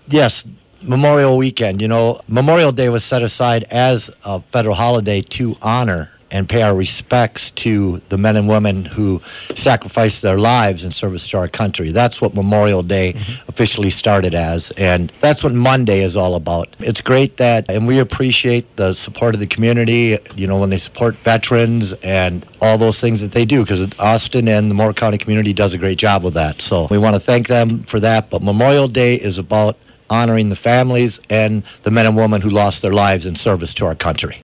Yes, Memorial Weekend. Memorial Day was set aside as a federal holiday to honor and pay our respects to the men and women who sacrificed their lives in service to our country. That's what Memorial Day officially started as, and that's what Monday is all about. It's great and we appreciate the support of the community, when they support veterans and all those things that they do, because Austin and the Moore County community does a great job with that. So we want to thank them for that, but Memorial Day is about honoring the families and the men and women who lost their lives in service to our country.